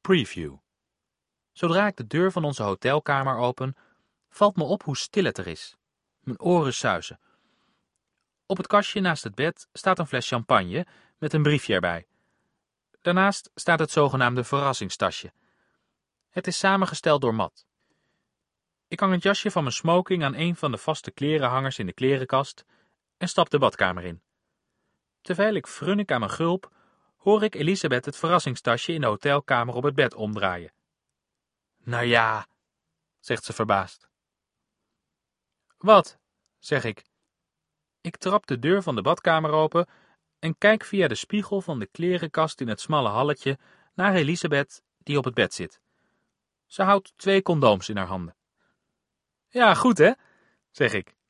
Preview. Zodra ik de deur van onze hotelkamer open, valt me op hoe stil het er is. Mijn oren suizen. Op het kastje naast het bed staat een fles champagne met een briefje erbij. Daarnaast staat het zogenaamde verrassingstasje. Het is samengesteld door Matt. Ik hang het jasje van mijn smoking aan een van de vaste klerenhangers in de klerenkast en stap de badkamer in. Terwijl ik frunnik aan mijn gulp, hoor ik Elisabeth het verrassingstasje in de hotelkamer op het bed omdraaien. Nou ja, zegt ze verbaasd. Wat? Zeg ik. Ik trap de deur van de badkamer open en kijk via de spiegel van de klerenkast in het smalle halletje naar Elisabeth die op het bed zit. Ze houdt 2 condooms in haar handen. Ja, goed hè, zeg ik.